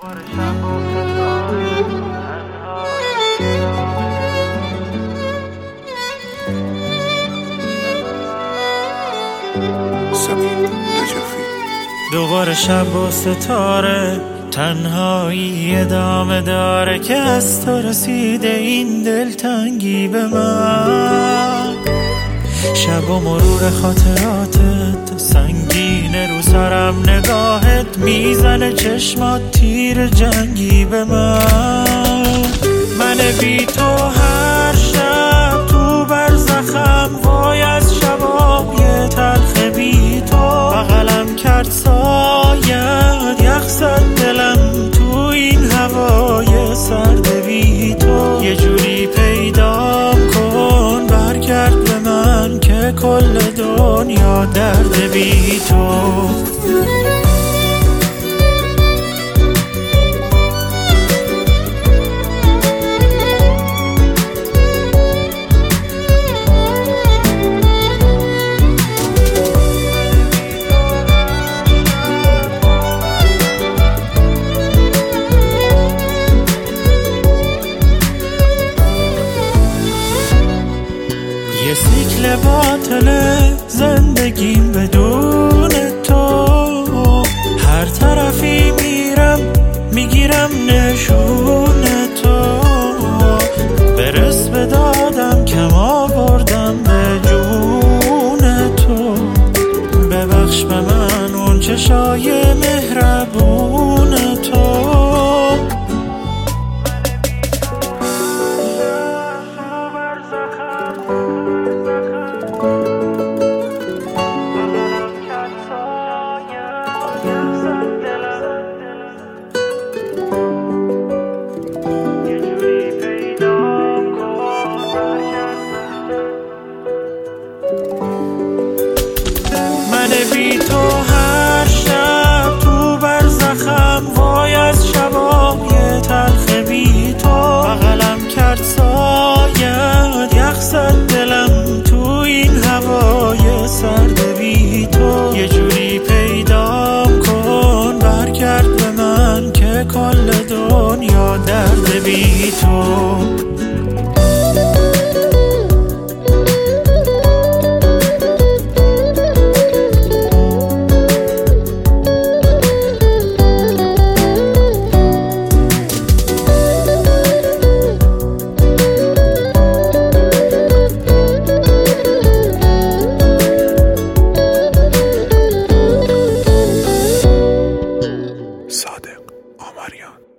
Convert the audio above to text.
دوباره شب و ستاره، تنهایی ادامه داره که از تو رسیده این دلتنگی به من. شب و مرور خاطراتت سنگینه رو سرم، نگاهت میزنه چشمات تیر جنگی به من بی تو هر شب تو برزخم، وای از شبای تلخ بی تو. بغلم کرد سایت، یخ زد دلم تو این هوای سرد بی تو. یه جوری پیدام کن برگرد به من که کل دنیا درد بی تو. یه سیکل باطل زندگیم بدون تو، هر طرفی میرم میگیرم نشون تو. برس به دادم کم آوردم به جون تو. ببخش به من اون چشای مهربون تو. بی تو هر شب تو برزخم، وای از شبای تلخ بی تو. بغلم کرد سایت، یخ زد دلم تو این هوای سرد بی تو. یه جوری پیدام کن برگرد به من که کل دنیا درد بی تو. صادق آمریان.